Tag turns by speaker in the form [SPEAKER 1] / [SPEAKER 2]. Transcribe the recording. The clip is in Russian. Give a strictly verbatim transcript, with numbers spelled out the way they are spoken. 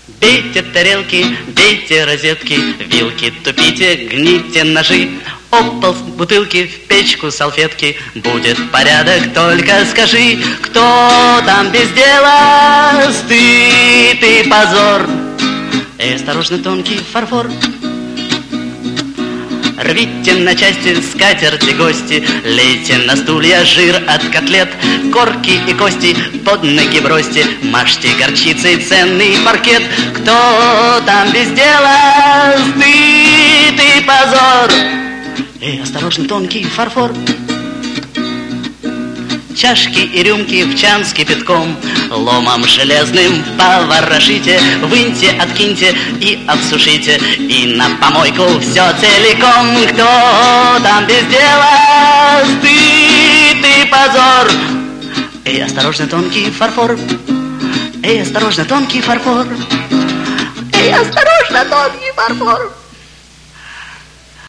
[SPEAKER 1] Бейте тарелки, бейте розетки, вилки тупите, гните ножи. Об пол бутылки, в печку салфетки, будет порядок, только скажи, кто там без дела, стыд и позор. И осторожно, тонкий фарфор. Рвите на части скатерти гости, лейте на стулья жир от котлет, корки и кости под ноги бросьте, мажьте горчицей ценный паркет. Кто там без дела, стыд и позор. И осторожно, тонкий фарфор. Чашки и рюмки в чан с кипятком, ломом железным поворошите, выньте, откиньте и обсушите, и на помойку все целиком. Кто там без дела, стыд и позор. И осторожно, тонкий фарфор. И осторожно, тонкий фарфор. И осторожно, тонкий фарфор.